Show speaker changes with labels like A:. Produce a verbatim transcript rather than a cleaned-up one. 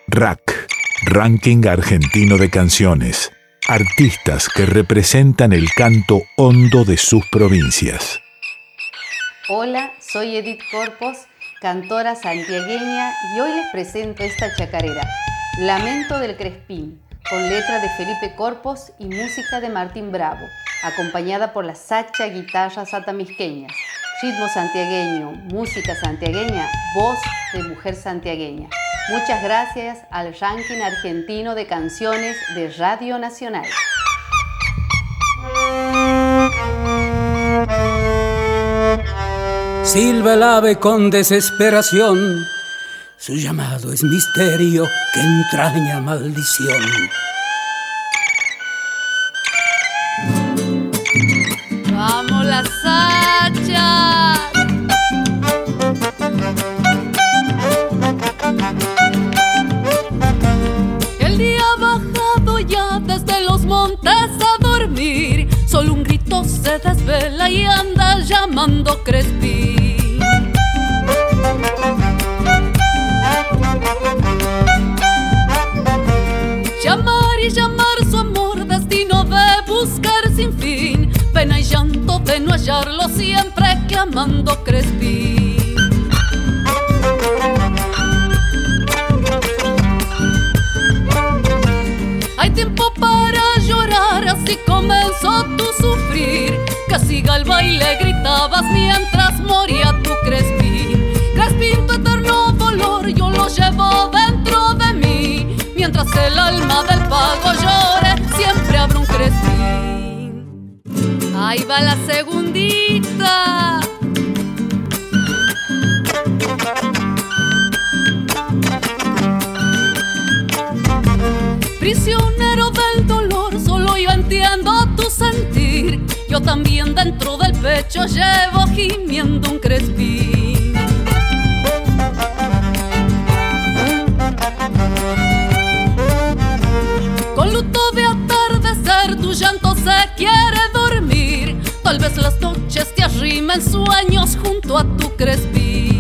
A: R A C, Ranking Argentino de Canciones. Artistas que representan el canto hondo de sus provincias.
B: Hola, soy Edith Corpos, cantora santiagueña, y hoy les presento esta chacarera, Lamento del Crespín, con letra de Felipe Corpos y música de Martín Bravo, acompañada por la sacha guitarras atamisqueñas, ritmo santiagueño, música santiagueña, voz de mujer santiagueña. Muchas gracias al Ranking Argentino de Canciones de Radio Nacional.
C: Silba el ave con desesperación, su llamado es misterio que entraña maldición.
D: ¡Vamos las hachas! El día ha bajado ya desde los montes a dormir, solo un grito se desvela y anda llamando Crespín. Llamar y llamar su amor, destino de buscar sin fin, pena y llanto de no hallarlo siempre clamando Crespín. Hay tiempo para llorar, así comenzó tu sufrir, que siga el baile gritabas mientras moría tu Crespín. Crespín, tu eterno dolor yo lo llevo dentro de mí, mientras el alma del pago llore siempre habrá un Crespín. Ahí va la segundita. Prisionero del dolor, solo yo entiendo tu sentir. Yo también dentro del pecho llevo gimiendo un Crespín. Con luto de atardecer tu llanto se quiere dormir. Tal vez las noches te arrimen sueños junto a tu Crespín.